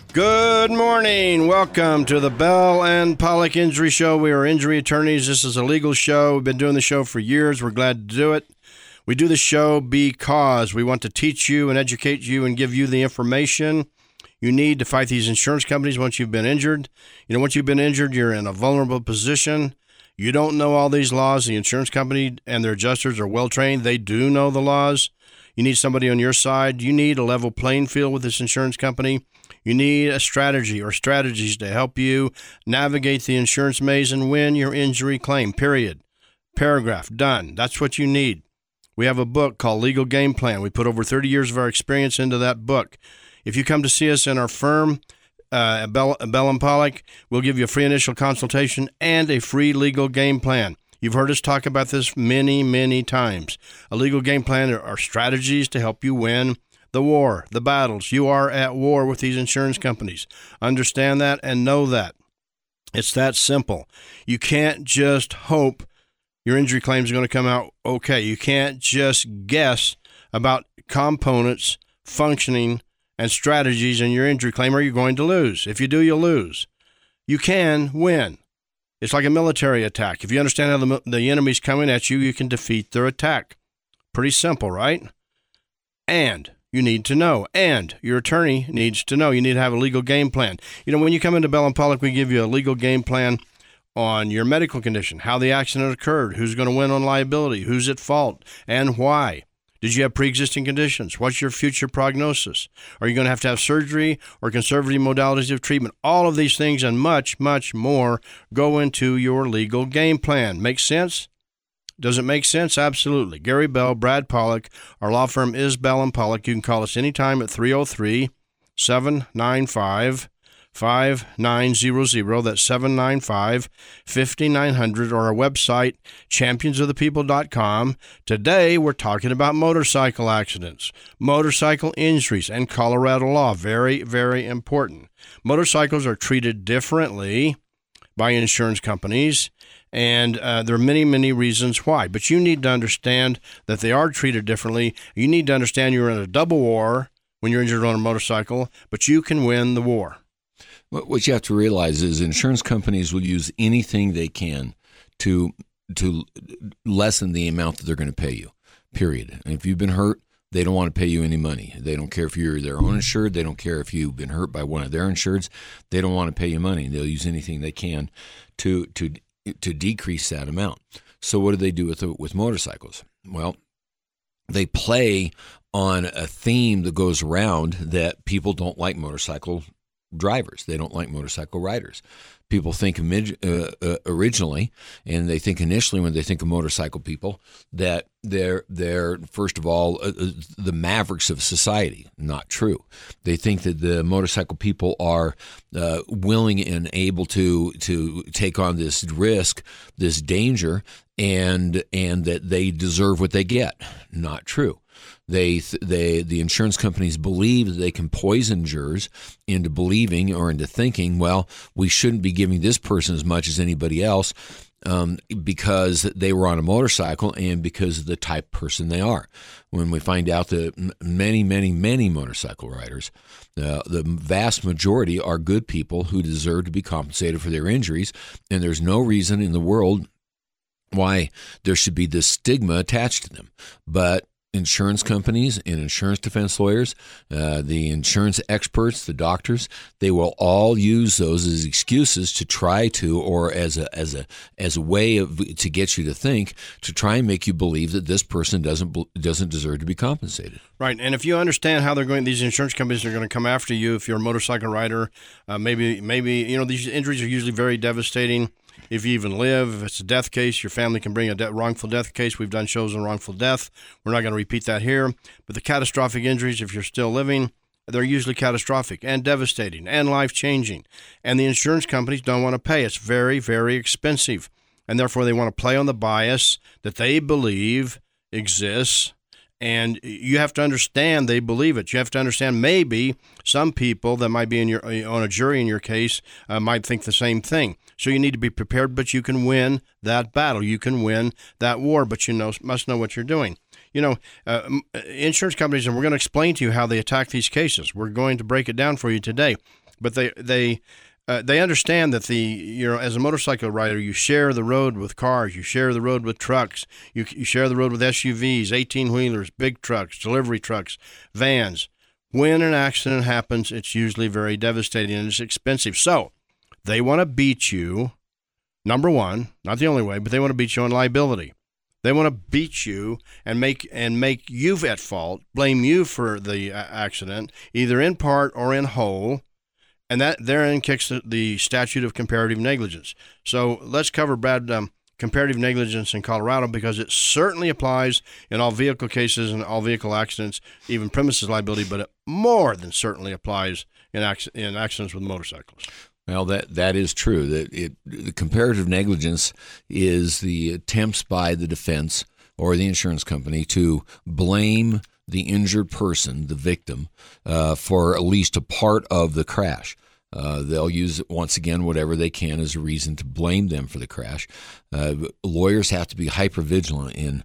Good morning. Welcome to the Bell and Pollock Injury Show. We are injury attorneys. This is a legal show. We've been doing the show for years. We're glad to do it. We do the show because we want to teach you and educate you and give you the information you need to fight these insurance companies once you've been injured. Once you've been injured, you're in a vulnerable position. You don't know all these laws. The insurance company and their adjusters are well-trained. They do know the laws. You need somebody on your side. You need a level playing field with this insurance company. You need a strategy or strategies to help you navigate the insurance maze and win your injury claim, period. Paragraph, done. That's what you need. We have a book called Legal Game Plan. We put over 30 years of our experience into that book. If you come to see us in our firm, Bell and Pollock, we'll give you a free initial consultation and a free legal game plan. You've heard us talk about this many, many times. A legal game plan are strategies to help you win the war, the battles. You are at war with these insurance companies. Understand that and know that. It's that simple. You can't just hope your injury claim is going to come out okay. You can't just guess about components, functioning, and strategies in your injury claim, or you're going to lose. If you do, you'll lose. You can win. It's like a military attack. If you understand how the enemy's coming at you, you can defeat their attack. Pretty simple, right? And you need to know, and your attorney needs to know. You need to have a legal game plan. When you come into Bell and Pollock, we give you a legal game plan on your medical condition, how the accident occurred, who's going to win on liability, who's at fault, and why. Did you have pre-existing conditions? What's your future prognosis? Are you going to have surgery or conservative modalities of treatment? All of these things and much, much more go into your legal game plan. Make sense? Does it make sense? Absolutely. Gary Bell, Brad Pollock. Our law firm is Bell and Pollock. You can call us anytime at 303-795-5900. That's 795-5900, or our website, championsofthepeople.com. Today, we're talking about motorcycle accidents, motorcycle injuries, and Colorado law. Very, very important. Motorcycles are treated differently by insurance companies, and there are many, many reasons why. But you need to understand that they are treated differently. You need to understand you're in a double war when you're injured on a motorcycle, but you can win the war. What you have to realize is insurance companies will use anything they can to lessen the amount that they're going to pay you, period. And if you've been hurt, they don't want to pay you any money. They don't care if you're their own insured. They don't care if you've been hurt by one of their insureds. They don't want to pay you money. They'll use anything they can to decrease that amount. So what do they do with motorcycles? Well, they play on a theme that goes around that people don't like motorcycle drivers. They don't like motorcycle riders. People think originally, and they think initially when they think of motorcycle people, that they're first of all the mavericks of society. Not true. They think that the motorcycle people are willing and able to take on this risk, this danger, and that they deserve what they get. Not true. The insurance companies believe that they can poison jurors into believing or into thinking, well, we shouldn't be giving this person as much as anybody else because they were on a motorcycle and because of the type of person they are. When we find out that many, many, many motorcycle riders, the vast majority are good people who deserve to be compensated for their injuries, and there's no reason in the world why there should be this stigma attached to them. But insurance companies and insurance defense lawyers, the insurance experts, the doctors, they will all use those as excuses to try to, or as a way to get you to think, to try and make you believe that this person doesn't deserve to be compensated. Right, and if you understand how these insurance companies are going to come after you if you're a motorcycle rider, maybe these injuries are usually very devastating. If you even live, if it's a death case, your family can bring a wrongful death case. We've done shows on wrongful death. We're not going to repeat that here. But the catastrophic injuries, if you're still living, they're usually catastrophic and devastating and life-changing. And the insurance companies don't want to pay. It's very, very expensive. And therefore, they want to play on the bias that they believe exists. And you have to understand they believe it. You have to understand maybe some people that might be on a jury in your case might think the same thing. So you need to be prepared, but you can win that battle. You can win that war, but you must know what you're doing. Insurance companies, and we're going to explain to you how they attack these cases. We're going to break it down for you today. but they understand that as a motorcycle rider, you share the road with cars, you share the road with trucks, you share the road with SUVs, 18-wheelers, big trucks, delivery trucks, vans. When an accident happens, it's usually very devastating and it's expensive. So they want to beat you, number one, not the only way, but they want to beat you on liability. They want to beat you and make you at fault, blame you for the accident, either in part or in whole, and that therein kicks the statute of comparative negligence. So let's cover, Brad, comparative negligence in Colorado, because it certainly applies in all vehicle cases and all vehicle accidents, even premises liability, but it more than certainly applies in accidents with motorcycles. Well, that is true. The comparative negligence is the attempts by the defense or the insurance company to blame the injured person, the victim, for at least a part of the crash. They'll use, once again, whatever they can as a reason to blame them for the crash. Lawyers have to be hypervigilant in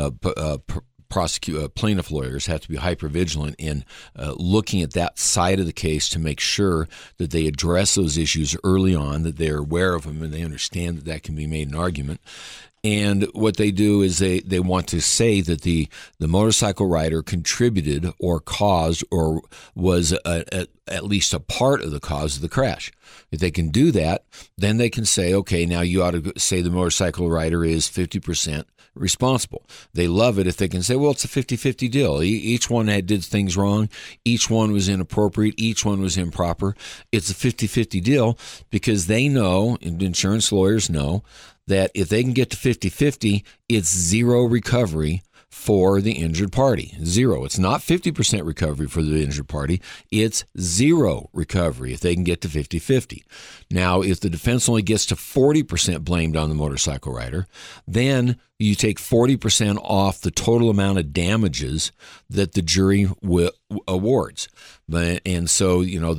plaintiff lawyers have to be hypervigilant in looking at that side of the case to make sure that they address those issues early on, that they're aware of them, and they understand that can be made an argument. And what they do is they want to say that the motorcycle rider contributed or caused or was at least a part of the cause of the crash. If they can do that, then they can say, okay, now you ought to say the motorcycle rider is 50% responsible. They love it if they can say, well, it's a 50-50 deal. Each one did things wrong. Each one was inappropriate. Each one was improper. It's a 50-50 deal because they know, and insurance lawyers know, that if they can get to 50-50, it's zero recovery for the injured party. Zero. It's not 50% recovery for the injured party. It's zero recovery if they can get to 50-50. Now, if the defense only gets to 40% blamed on the motorcycle rider, then you take 40% off the total amount of damages that the jury awards. And so,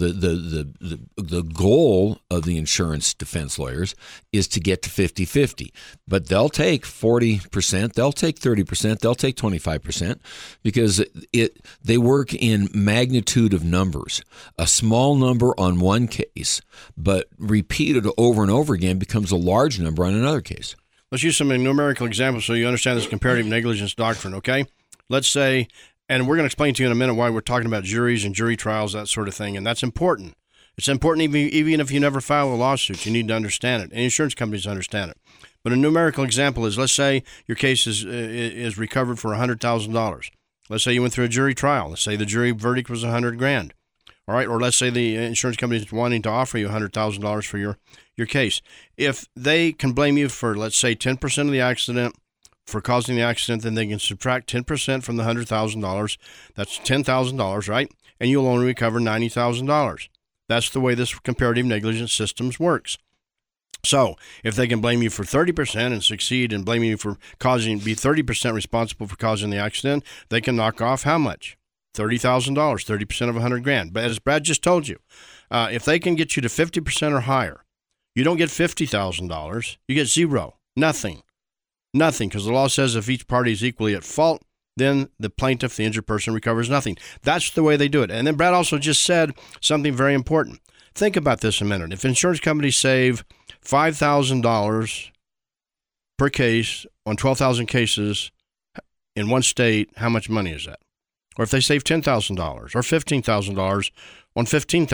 the goal of the insurance defense lawyers is to get to 50-50. But they'll take 40%, they'll take 30%, they'll take 25% because they work in magnitude of numbers. A small number on one case, but repeated over and over again becomes a large number on another case. Let's use some numerical examples so you understand this comparative negligence doctrine, okay? Let's say, and we're going to explain to you in a minute why we're talking about juries and jury trials, that sort of thing, and that's important. It's important even if you never file a lawsuit. You need to understand it, and insurance companies understand it. But a numerical example is, let's say your case is recovered for $100,000. Let's say you went through a jury trial. Let's say the jury verdict was $100,000. All right, or let's say the insurance company is wanting to offer you $100,000 for your case. If they can blame you for, let's say, 10% of the accident, for causing the accident, then they can subtract 10% from the $100,000. That's $10,000, right? And you'll only recover $90,000. That's the way this comparative negligence systems works. So if they can blame you for 30% and succeed in blaming you for be 30% responsible for causing the accident, they can knock off how much? $30,000, 30% of $100,000. But as Brad just told you, if they can get you to 50% or higher, you don't get $50,000. You get zero, nothing, because the law says if each party is equally at fault, then the plaintiff, the injured person, recovers nothing. That's the way they do it. And then Brad also just said something very important. Think about this a minute. If insurance companies save $5,000 per case on 12,000 cases in one state, how much money is that? Or if they save $10,000 or $15,000 on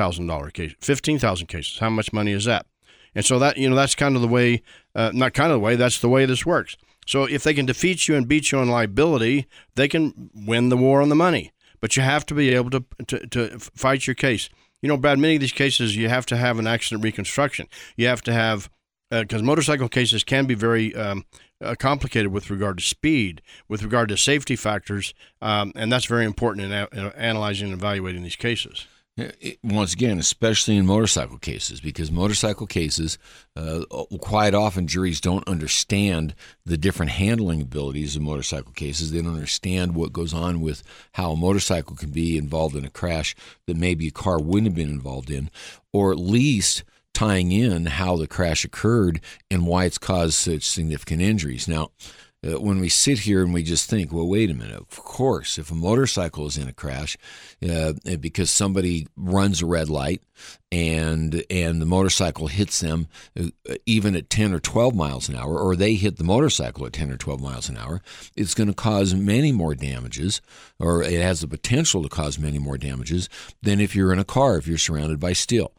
15,000 cases, how much money is that? And so that, that's kind of the way, that's the way this works. So if they can defeat you and beat you on liability, they can win the war on the money. But you have to be able to fight your case. Brad, many of these cases, you have to have an accident reconstruction. You have to have, because motorcycle cases can be very complicated with regard to speed, with regard to safety factors, and that's very important in analyzing and evaluating these cases. Once again, especially in motorcycle cases, because motorcycle cases, quite often juries don't understand the different handling abilities of motorcycle cases. They don't understand what goes on with how a motorcycle can be involved in a crash that maybe a car wouldn't have been involved in, or at least tying in how the crash occurred and why it's caused such significant injuries. Now, when we sit here and we just think, well, wait a minute, of course, if a motorcycle is in a crash because somebody runs a red light and the motorcycle hits them even at 10 or 12 miles an hour, or they hit the motorcycle at 10 or 12 miles an hour, it's going to cause many more damages, or it has the potential to cause many more damages than if you're in a car, if you're surrounded by steel.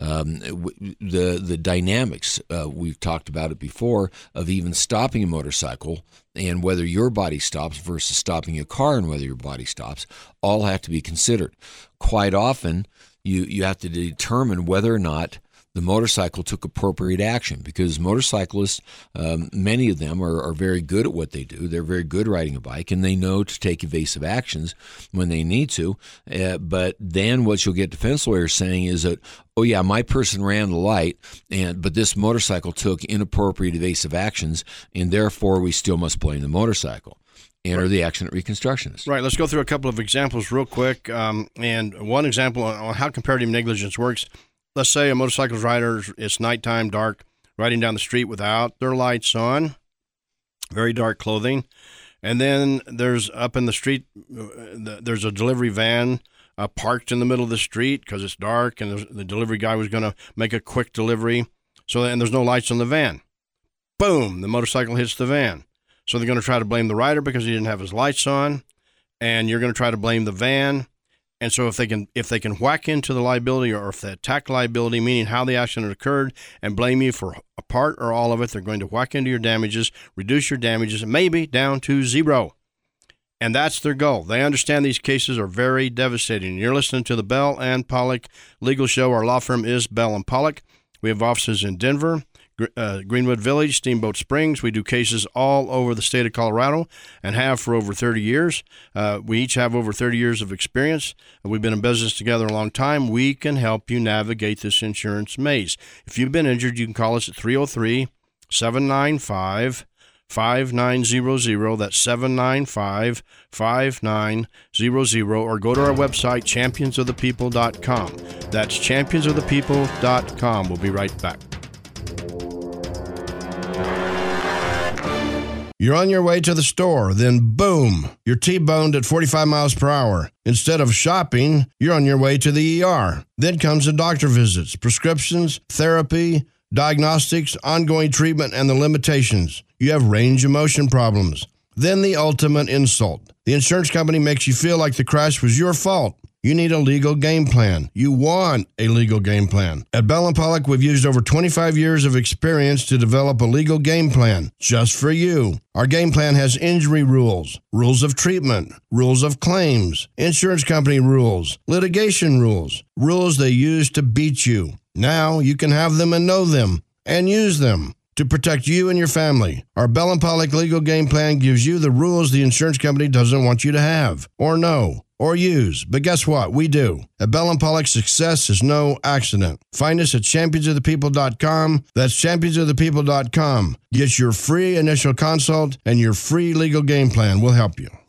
The dynamics, we've talked about it before, of even stopping a motorcycle and whether your body stops versus stopping a car and whether your body stops, all have to be considered. Quite often, you have to determine whether or not the motorcycle took appropriate action, because motorcyclists, many of them are very good at what they do. They're very good riding a bike, and they know to take evasive actions when they need to. But then what you'll get defense lawyers saying is that, oh yeah, my person ran the light, but this motorcycle took inappropriate evasive actions, and therefore we still must blame the motorcycle. Enter the accident reconstructionist. Right. Let's go through a couple of examples real quick. And one example on how comparative negligence works. Let's say a motorcycle rider, it's nighttime, dark, riding down the street without their lights on, very dark clothing. And then there's up in the street, there's a delivery van parked in the middle of the street because it's dark, and the delivery guy was going to make a quick delivery. And there's no lights on the van. Boom, the motorcycle hits the van. So they're going to try to blame the rider because he didn't have his lights on, and you're going to try to blame the van. And so if they can whack into the liability, or if they attack liability, meaning how the accident occurred, and blame you for a part or all of it, they're going to whack into your damages, reduce your damages, maybe down to zero. And that's their goal. They understand these cases are very devastating. You're listening to the Bell and Pollock Legal Show. Our law firm is Bell and Pollock. We have offices in Denver, Greenwood Village, Steamboat Springs. We do cases all over the state of Colorado and have for over 30 years. We each have over 30 years of experience. We've been in business together a long time. We can help you navigate this insurance maze. If you've been injured, you can call us at 303-795-5900. That's 795-5900. Or go to our website, championsofthepeople.com. That's championsofthepeople.com. We'll be right back. You're on your way to the store, then boom, you're T-boned at 45 miles per hour. Instead of shopping, you're on your way to the ER. Then comes the doctor visits, prescriptions, therapy, diagnostics, ongoing treatment, and the limitations. You have range of motion problems. Then the ultimate insult. The insurance company makes you feel like the crash was your fault. You need a legal game plan. You want a legal game plan. At Bell & Pollock, we've used over 25 years of experience to develop a legal game plan just for you. Our game plan has injury rules, rules of treatment, rules of claims, insurance company rules, litigation rules, rules they use to beat you. Now you can have them and know them and use them to protect you and your family. Our Bell & Pollock legal game plan gives you the rules the insurance company doesn't want you to have or know or use. But guess what? We do. At Bell & Pollock, success is no accident. Find us at championsofthepeople.com. That's championsofthepeople.com. Get your free initial consult and your free legal game plan. We'll help you.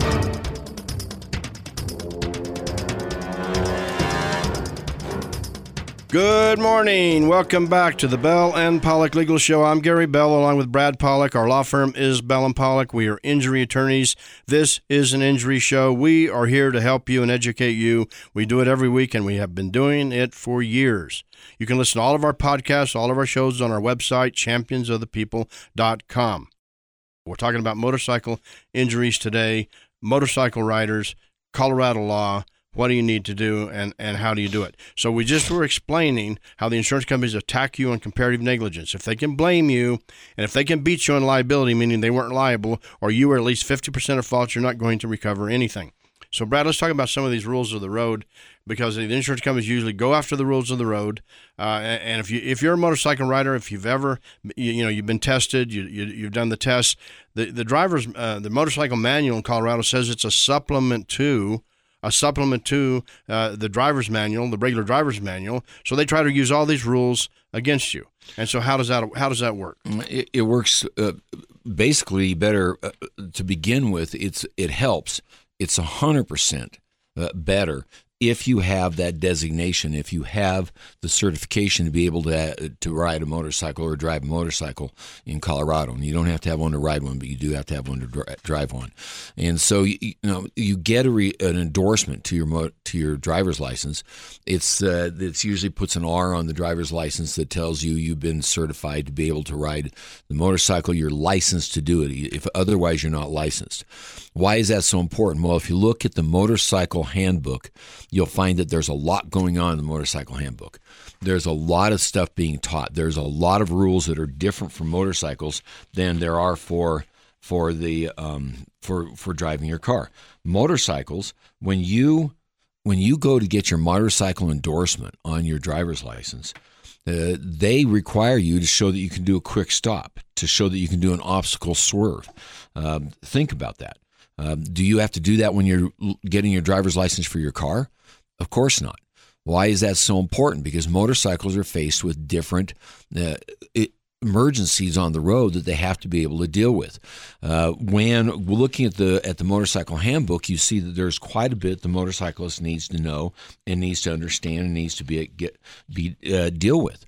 Good morning. Welcome back to the Bell and Pollock Legal Show. I'm Gary Bell, along with Brad Pollock. Our law firm is Bell and Pollock. We are injury attorneys. This is an injury show. We are here to help you and educate you. We do it every week, and we have been doing it for years. You can listen to all of our podcasts, all of our shows on our website, championsofthepeople.com. We're talking about motorcycle injuries today, motorcycle riders, Colorado law. What do you need to do, and how do you do it? So we just were explaining how the insurance companies attack you on comparative negligence. If they can blame you, and if they can beat you on liability, meaning they weren't liable, or you were at least 50% at fault, you're not going to recover anything. So, Brad, let's talk about some of these rules of the road, because the insurance companies usually go after the rules of the road. And if you're a motorcycle rider, if you've ever, you've been tested, you've done the tests, the motorcycle manual in Colorado says it's a supplement to the driver's manual, the regular driver's manual. So they try to use all these rules against you. And so how does that work? It works basically better to begin with. It helps. It's 100% better if you have that designation, if you have the certification to be able to ride a motorcycle or drive a motorcycle in Colorado. And you don't have to have one to ride one, but you do have to have one to drive one. And so you get an endorsement to to your driver's license, it's usually puts an R on the driver's license that tells you you've been certified to be able to ride the motorcycle. You're licensed to do it. If otherwise, you're not licensed. Why is that so important? Well, if you look at the motorcycle handbook, you'll find that there's a lot going on in the motorcycle handbook. There's a lot of stuff being taught. There's a lot of rules that are different for motorcycles than there are for driving your car. Motorcycles, when you go to get your motorcycle endorsement on your driver's license, they require you to show that you can do a quick stop, to show that you can do an obstacle swerve. Think about that. Do you have to do that when you're getting your driver's license for your car? Of course not. Why is that so important? Because motorcycles are faced with different emergencies on the road that they have to be able to deal with. When looking at the motorcycle handbook, you see that there's quite a bit the motorcyclist needs to know and needs to understand and needs to deal with.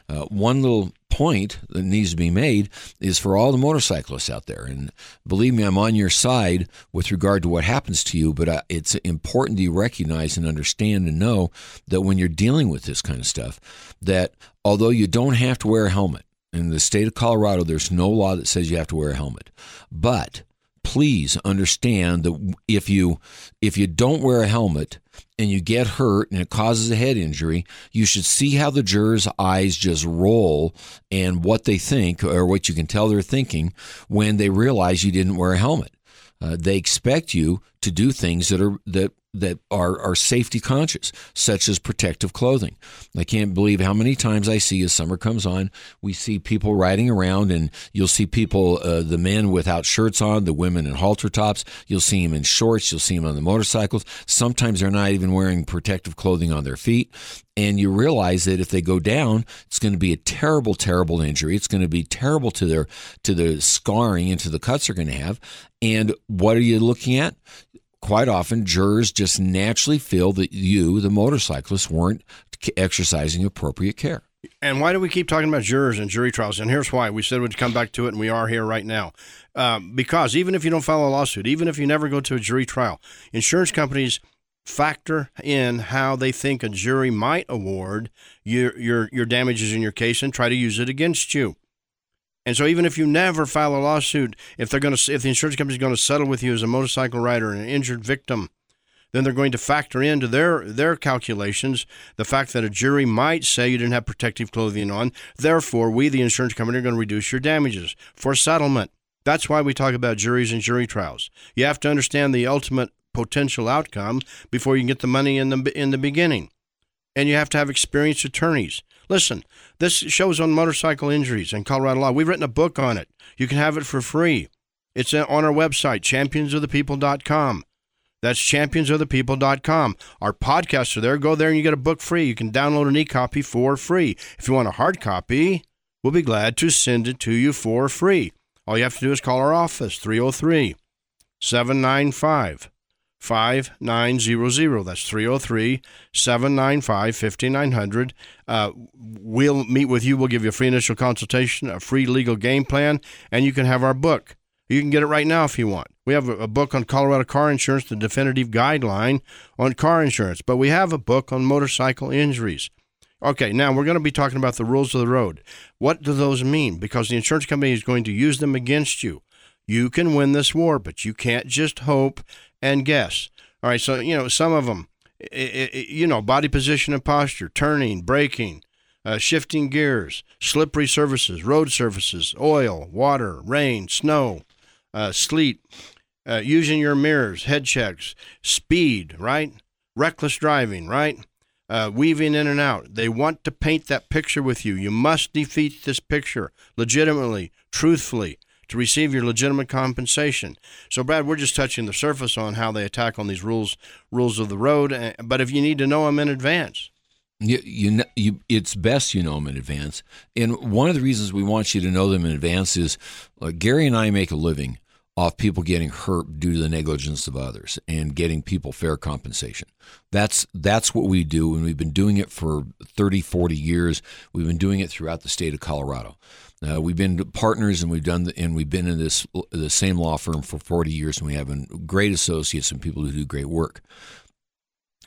One little point that needs to be made is for all the motorcyclists out there, and believe me, I'm on your side with regard to what happens to you, but it's important that you recognize and understand and know that when you're dealing with this kind of stuff, that although you don't have to wear a helmet, in the state of Colorado, there's no law that says you have to wear a helmet. But please understand that if you don't wear a helmet and you get hurt and it causes a head injury, you should see how the jurors' eyes just roll and what they think, or what you can tell they're thinking when they realize you didn't wear a helmet. They expect you to do things that are safety conscious, such as protective clothing. I can't believe how many times I see as summer comes on, we see people riding around, and you'll see people, the men without shirts on, the women in halter tops. You'll see them in shorts. You'll see them on the motorcycles. Sometimes they're not even wearing protective clothing on their feet. And you realize that if they go down, it's going to be a terrible, terrible injury. It's going to be terrible to the scarring and to the cuts they're going to have. And what are you looking at? Quite often, jurors just naturally feel that you, the motorcyclist, weren't exercising appropriate care. And why do we keep talking about jurors and jury trials? And here's why. We said we'd come back to it, and we are here right now. Because even if you don't file a lawsuit, even if you never go to a jury trial, insurance companies factor in how they think a jury might award your damages in your case and try to use it against you. And so even if you never file a lawsuit, if the insurance company is going to settle with you as a motorcycle rider and an injured victim, then they're going to factor into their calculations the fact that a jury might say you didn't have protective clothing on. Therefore, we, the insurance company, are going to reduce your damages for settlement. That's why we talk about juries and jury trials. You have to understand the ultimate potential outcome before you can get the money in the beginning. And you have to have experienced attorneys. Listen, this show's on motorcycle injuries and Colorado law. We've written a book on it. You can have it for free. It's on our website, championsofthepeople.com. That's championsofthepeople.com. Our podcasts are there. Go there and you get a book free. You can download an e-copy for free. If you want a hard copy, we'll be glad to send it to you for free. All you have to do is call our office, 303-795-5900. That's 303-795-5900. We'll meet with you. We'll give you a free initial consultation, a free legal game plan, and you can have our book. You can get it right now if you want. We have a book on Colorado car insurance, the definitive guideline on car insurance, but we have a book on motorcycle injuries. Okay, now we're going to be talking about the rules of the road. What do those mean? Because the insurance company is going to use them against you. You can win this war, but you can't just hope and guess. All right, so, some of them, body position and posture, turning, braking, shifting gears, slippery surfaces, road surfaces, oil, water, rain, snow, sleet, using your mirrors, head checks, speed, right? Reckless driving, right? Weaving in and out. They want to paint that picture with you. You must defeat this picture legitimately, truthfully, to receive your legitimate compensation. So, Brad, we're just touching the surface on how they attack on these rules of the road. But if you need to know them in advance, it's best you know them in advance. And one of the reasons we want you to know them in advance is Gary and I make a living off people getting hurt due to the negligence of others and getting people fair compensation. That's what we do, and we've been doing it for 30, 40 years. We've been doing it throughout the state of Colorado. We've been partners, and we've been in the same law firm for 40 years, and we have great associates and people who do great work.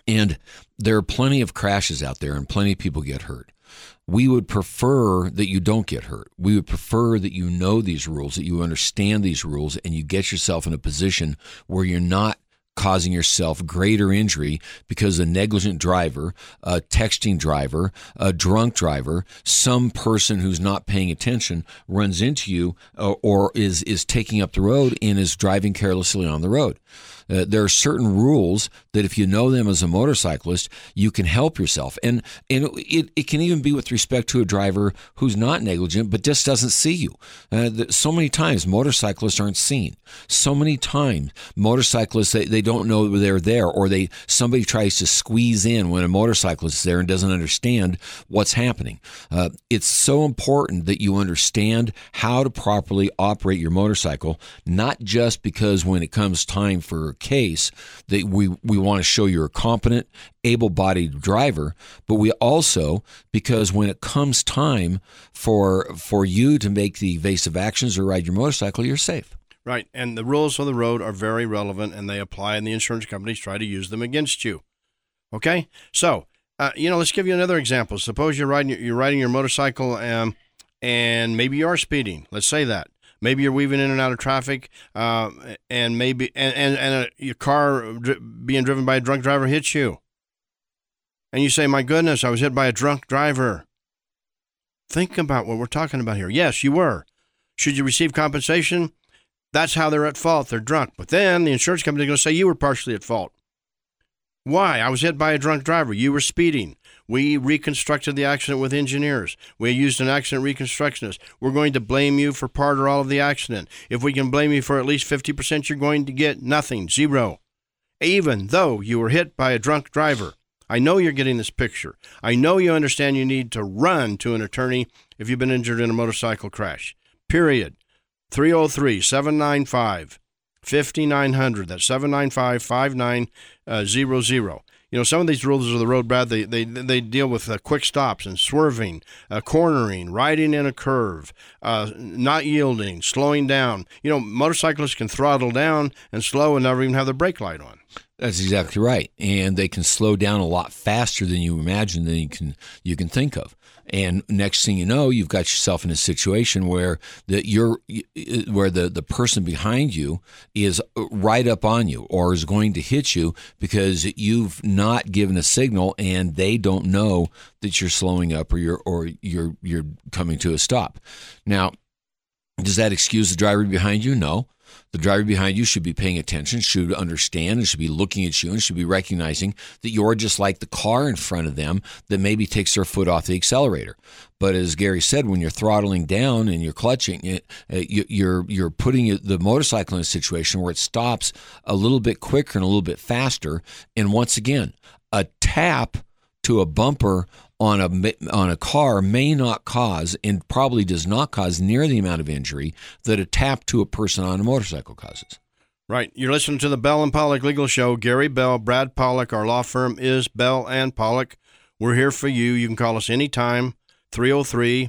And there are plenty of crashes out there and plenty of people get hurt. We would prefer that you don't get hurt. We would prefer that you know these rules, that you understand these rules, and you get yourself in a position where you're not causing yourself greater injury because a negligent driver, a texting driver, a drunk driver, some person who's not paying attention runs into you or is taking up the road and is driving carelessly on the road. There are certain rules that if you know them as a motorcyclist, you can help yourself. And it can even be with respect to a driver who's not negligent but just doesn't see you. So many times motorcyclists aren't seen. So many times motorcyclists, they don't know they're there, or somebody tries to squeeze in when a motorcyclist is there and doesn't understand what's happening. It's so important that you understand how to properly operate your motorcycle, not just because when it comes time for case that we want to show you're a competent, able-bodied driver, but we also, because when it comes time for you to make the evasive actions or ride your motorcycle, you're safe. Right, and the rules of the road are very relevant, and they apply, and the insurance companies try to use them against you. Okay, so let's give you another example. Suppose you're riding your motorcycle, and maybe you are speeding. Let's say that. Maybe you're weaving in and out of traffic, and maybe your car being driven by a drunk driver hits you. And you say, my goodness, I was hit by a drunk driver. Think about what we're talking about here. Yes, you were. Should you receive compensation? That's how they're at fault. They're drunk. But then the insurance company is going to say you were partially at fault. Why? I was hit by a drunk driver. You were speeding. We reconstructed the accident with engineers. We used an accident reconstructionist. We're going to blame you for part or all of the accident. If we can blame you for at least 50%, you're going to get nothing, zero. Even though you were hit by a drunk driver. I know you're getting this picture. I know you understand you need to run to an attorney if you've been injured in a motorcycle crash. Period. 303-795-5900. That's 795-5900. Some of these rules of the road, Brad, they deal with quick stops and swerving, cornering, riding in a curve, not yielding, slowing down. Motorcyclists can throttle down and slow and never even have the brake light on. That's exactly right. And they can slow down a lot faster than you imagine than you can think of. And next thing you know, you've got yourself in a situation where the person behind you is right up on you or is going to hit you because you've not given a signal and they don't know that you're slowing up or you're coming to a stop. Now, does that excuse the driver behind you? No. The driver behind you should be paying attention, should understand, and should be looking at you and should be recognizing that you're just like the car in front of them that maybe takes their foot off the accelerator. But as Gary said, when you're throttling down and you're clutching, you're putting the motorcycle in a situation where it stops a little bit quicker and a little bit faster. And once again, a tap to a bumper on a car may not cause, and probably does not cause, near the amount of injury that a tap to a person on a motorcycle causes. Right. You're listening to the Bell and Pollock Legal Show. Gary Bell, Brad Pollock. Our law firm is Bell and Pollock. We're here for you. You can call us anytime, 303-795-5900.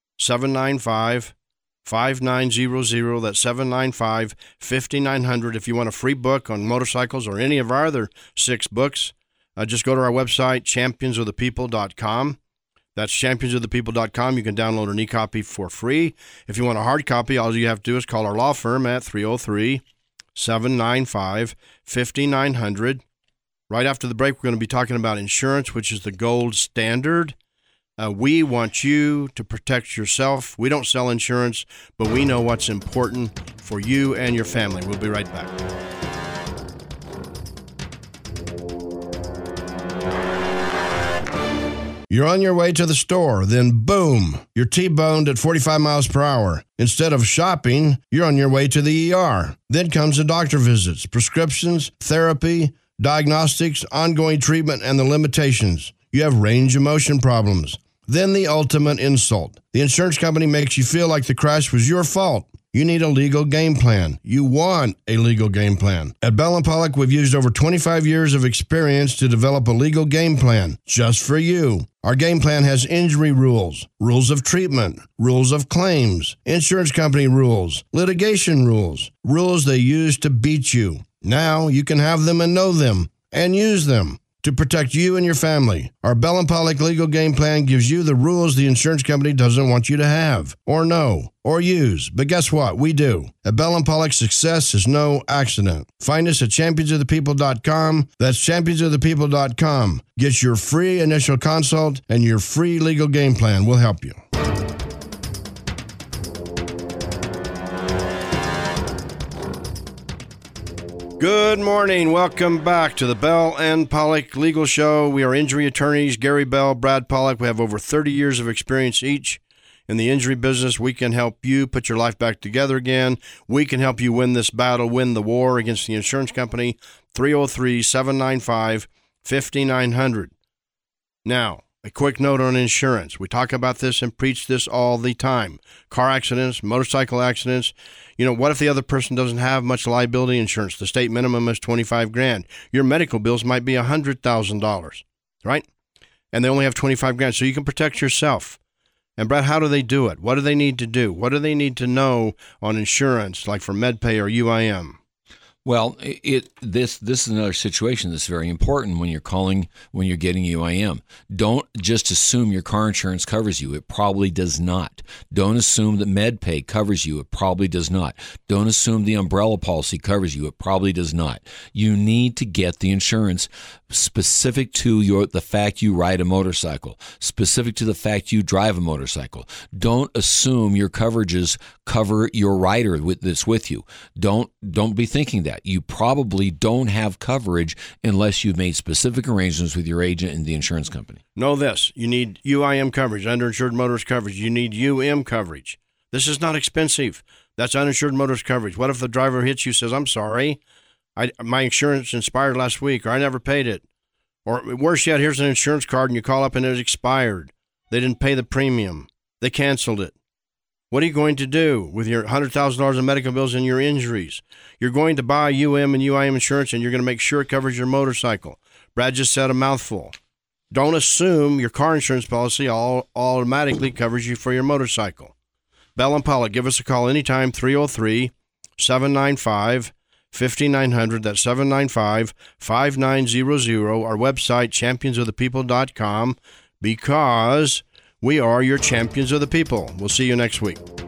That's 795-5900. If you want a free book on motorcycles or any of our other 6 books, just go to our website, championsofthepeople.com. That's championsofthepeople.com. You can download an e-copy for free. If you want a hard copy, all you have to do is call our law firm at 303-795-5900. Right after the break, we're going to be talking about insurance, which is the gold standard. We want you to protect yourself. We don't sell insurance, but we know what's important for you and your family. We'll be right back. You're on your way to the store, then boom, you're T-boned at 45 miles per hour. Instead of shopping, you're on your way to the ER. Then comes the doctor visits, prescriptions, therapy, diagnostics, ongoing treatment, and the limitations. You have range of motion problems. Then the ultimate insult. The insurance company makes you feel like the crash was your fault. You need a legal game plan. You want a legal game plan. At Bell & Pollock, we've used over 25 years of experience to develop a legal game plan just for you. Our game plan has injury rules, rules of treatment, rules of claims, insurance company rules, litigation rules, rules they use to beat you. Now you can have them and know them and use them. to protect you and your family. Our Bell and Pollock legal game plan gives you the rules the insurance company doesn't want you to have, or know, or use. But guess what? We do. At Bell and Pollock, success is no accident. Find us at championsofthepeople.com. That's championsofthepeople.com. Get your free initial consult and your free legal game plan. We'll help you. Good morning. Welcome back to the Bell and Pollock Legal Show. We are injury attorneys, Gary Bell, Brad Pollock. We have over 30 years of experience each in the injury business. We can help you put your life back together again. We can help you win this battle, win the war against the insurance company. 303-795-5900. Now, a quick note on insurance. We talk about this and preach this all the time. Car accidents, motorcycle accidents. What if the other person doesn't have much liability insurance? The state minimum is $25,000. Your medical bills might be $100,000, right? And they only have $25,000, so you can protect yourself. And Brad, how do they do it? What do they need to do? What do they need to know on insurance, like for MedPay or UIM? Well, this is another situation that's very important when you're getting UIM. Don't just assume your car insurance covers you. It probably does not. Don't assume that MedPay covers you. It probably does not. Don't assume the umbrella policy covers you. It probably does not. You need to get the insurance specific to the fact you ride a motorcycle, specific to the fact you drive a motorcycle. Don't assume your coverages cover your rider that's with you. Don't be thinking that. You probably don't have coverage unless you've made specific arrangements with your agent and the insurance company. Know this. You need UIM coverage, underinsured motorist coverage. You need UM coverage. This is not expensive. That's uninsured motorist coverage. What if the driver hits you, says, I'm sorry, my insurance expired last week, or I never paid it. Or worse yet, here's an insurance card and you call up and it's expired. They didn't pay the premium. They canceled it. What are you going to do with your $100,000 of medical bills and your injuries? You're going to buy UM and UIM insurance, and you're going to make sure it covers your motorcycle. Brad just said a mouthful. Don't assume your car insurance policy automatically covers you for your motorcycle. Bell and Pollock, give us a call anytime, 303-795-5900. That's 795-5900. Our website, championsofthepeople.com, because we are your champions of the people. We'll see you next week.